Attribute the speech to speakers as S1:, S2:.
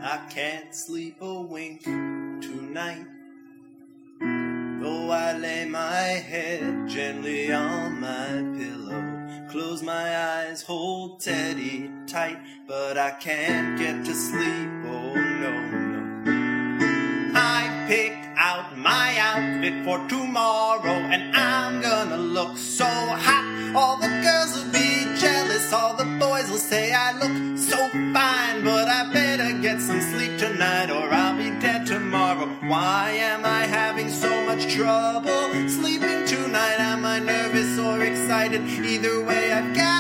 S1: I can't sleep a wink tonight. Though I lay my head gently on my pillow, close my eyes, hold Teddy tight, but I can't get to sleep, oh no, no. I picked out my outfit for tomorrow, and I'm gonna look so hot. All the girls will be jealous, all the boys will say I look so fine, but I better get some sleep tonight or I'll be dead tomorrow. Why am I having so much trouble sleeping tonight? Am I nervous or excited? Either way, I've got